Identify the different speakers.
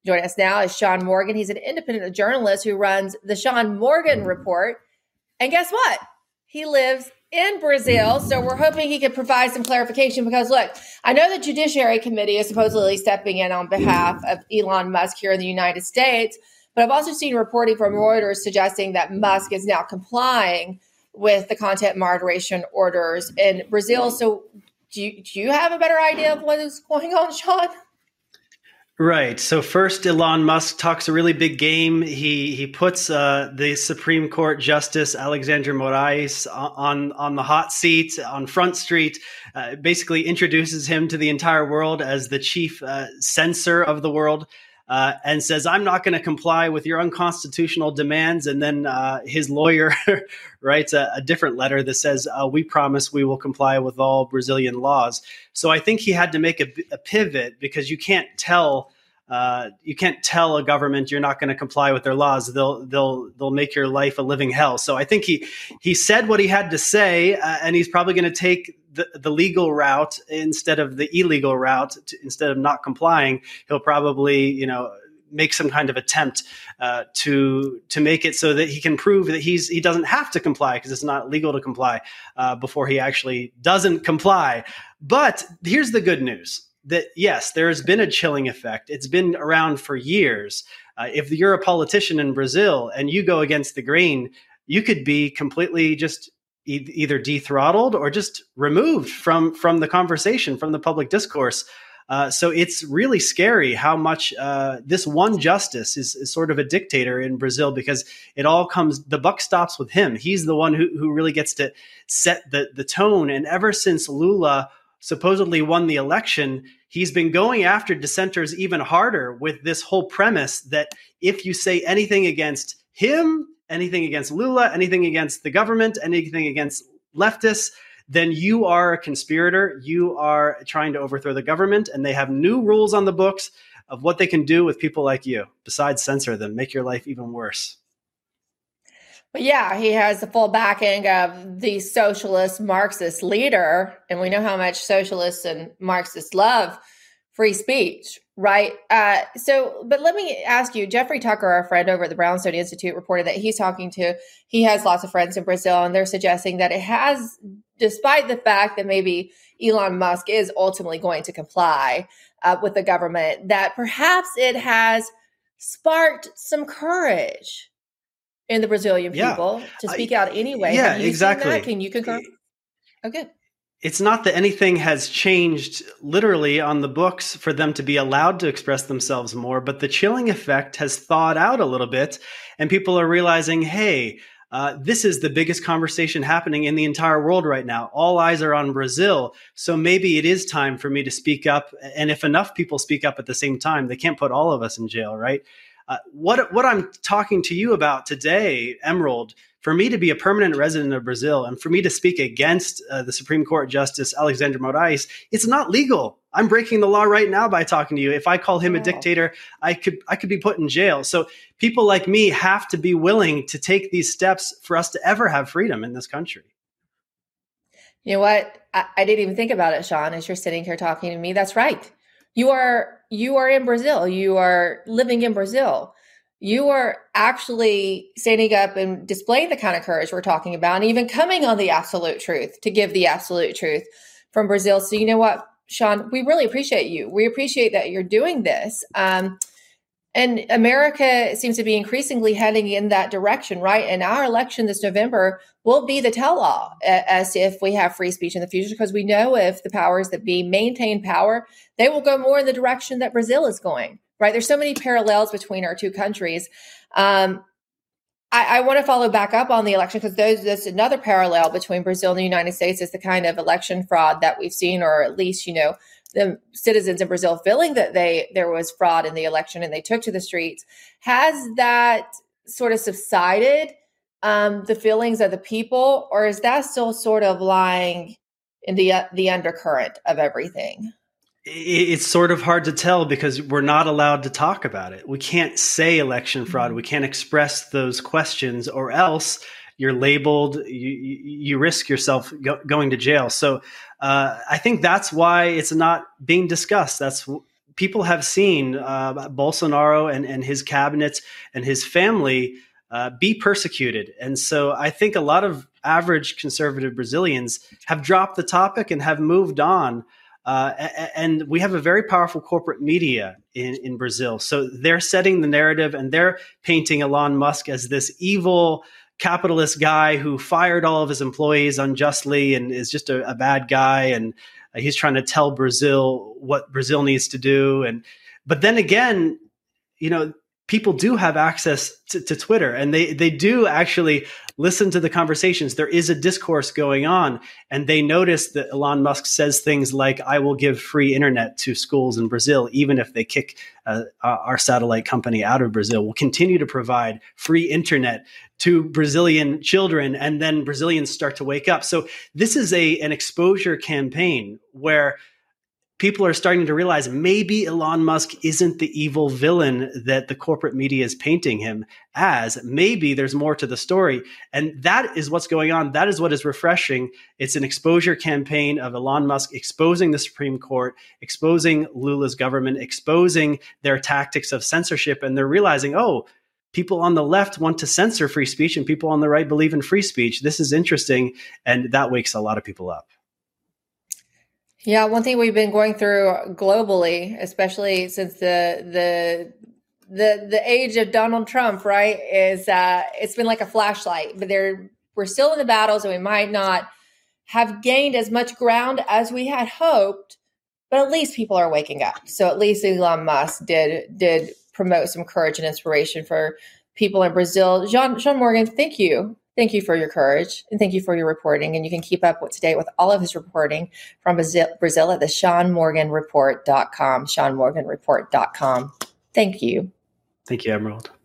Speaker 1: Joining us now is Sean Morgan. He's an independent journalist who runs the Sean Morgan Report. And guess what? He lives in Brazil. So we're hoping he can provide some clarification because, look, I know the Judiciary Committee is supposedly stepping in on behalf of Elon Musk here in the United States. But I've also seen reporting from Reuters suggesting that Musk is now complying with the content moderation orders in Brazil. So do you have a better idea of what is going on, Sean?
Speaker 2: Right. So first, Elon Musk talks a really big game. He puts the Supreme Court Justice Alexandre Moraes on the hot seat on Front Street, basically introduces him to the entire world as the chief censor of the world, and says, I'm not going to comply with your unconstitutional demands. And then his lawyer writes a different letter that says, we promise we will comply with all Brazilian laws. So I think he had to make a pivot because you can't tell a government you're not going to comply with their laws. They'll make your life a living hell. So I think he said what he had to say, and he's probably going to take the legal route instead of the illegal route. Instead of not complying, he'll probably make some kind of attempt to make it so that he can prove that he doesn't have to comply because it's not legal to comply before he actually doesn't comply. But here's the good news. That yes, there has been a chilling effect. It's been around for years. If you're a politician in Brazil and you go against the grain, you could be completely just either dethrottled or just removed from the conversation, from the public discourse. So it's really scary how much this one justice is sort of a dictator in Brazil because the buck stops with him. He's the one who really gets to set the tone. And ever since Lula supposedly won the election, he's been going after dissenters even harder with this whole premise that if you say anything against him, anything against Lula, anything against the government, anything against leftists, then you are a conspirator. You are trying to overthrow the government, and they have new rules on the books of what they can do with people like you, besides censor them, make your life even worse.
Speaker 1: But yeah, he has the full backing of the socialist Marxist leader. And we know how much socialists and Marxists love free speech, right? But let me ask you, Jeffrey Tucker, our friend over at the Brownstone Institute, reported that he has lots of friends in Brazil, and they're suggesting that it has, despite the fact that maybe Elon Musk is ultimately going to comply with the government, that perhaps it has sparked some courage in the Brazilian people to speak out anyway.
Speaker 2: Yeah, exactly.
Speaker 1: Can you concur? Okay.
Speaker 2: It's not that anything has changed literally on the books for them to be allowed to express themselves more, but the chilling effect has thawed out a little bit, and people are realizing, hey, this is the biggest conversation happening in the entire world right now. All eyes are on Brazil. So maybe it is time for me to speak up. And if enough people speak up at the same time, they can't put all of us in jail, right? What I'm talking to you about today, Emerald, for me to be a permanent resident of Brazil and for me to speak against the Supreme Court Justice Alexandre Moraes, it's not legal. I'm breaking the law right now by talking to you. If I call him a dictator, I could be put in jail. So people like me have to be willing to take these steps for us to ever have freedom in this country.
Speaker 1: You know what? I didn't even think about it, Sean, as you're sitting here talking to me. That's right. You are in Brazil. You are living in Brazil. You are actually standing up and displaying the kind of courage we're talking about, and even coming on the absolute truth to give the absolute truth from Brazil. So you know what, Sean, we really appreciate you. We appreciate that you're doing this. And America seems to be increasingly heading in that direction, right? And our election this November will be the tell-all as if we have free speech in the future, because we know if the powers that be maintain power, they will go more in the direction that Brazil is going, right? There's so many parallels between our two countries. I want to follow back up on the election because there's another parallel between Brazil and the United States is the kind of election fraud that we've seen, or at least, the citizens in Brazil feeling that there was fraud in the election and they took to the streets. Has that sort of subsided, the feelings of the people, or is that still sort of lying in the undercurrent of everything?
Speaker 2: It's sort of hard to tell because we're not allowed to talk about it. We can't say election fraud. We can't express those questions, or else you're labeled, you risk yourself going to jail. So I think that's why it's not being discussed. people have seen Bolsonaro and his cabinets and his family be persecuted. And so I think a lot of average conservative Brazilians have dropped the topic and have moved on. And we have a very powerful corporate media in Brazil. So they're setting the narrative and they're painting Elon Musk as this evil capitalist guy who fired all of his employees unjustly and is just a bad guy. And he's trying to tell Brazil what Brazil needs to do. But then again, people do have access to Twitter, and they do actually listen to the conversations. There is a discourse going on, and they notice that Elon Musk says things like, I will give free internet to schools in Brazil, even if they kick our satellite company out of Brazil. We'll continue to provide free internet to Brazilian children, and then Brazilians start to wake up. So this is an exposure campaign where people are starting to realize maybe Elon Musk isn't the evil villain that the corporate media is painting him as. Maybe there's more to the story. And that is what's going on. That is what is refreshing. It's an exposure campaign of Elon Musk exposing the Supreme Court, exposing Lula's government, exposing their tactics of censorship. And they're realizing, oh, people on the left want to censor free speech and people on the right believe in free speech. This is interesting. And that wakes a lot of people up.
Speaker 1: Yeah, one thing we've been going through globally, especially since the age of Donald Trump, right, is it's been like a flashlight. But we're still in the battles, and we might not have gained as much ground as we had hoped. But at least people are waking up. So at least Elon Musk did promote some courage and inspiration for people in Brazil. Sean Morgan, thank you. Thank you for your courage, and thank you for your reporting. And you can keep up to date with all of his reporting from Brazil at the SeanMorganReport.com, SeanMorganReport.com. Thank you.
Speaker 2: Thank you, Emerald.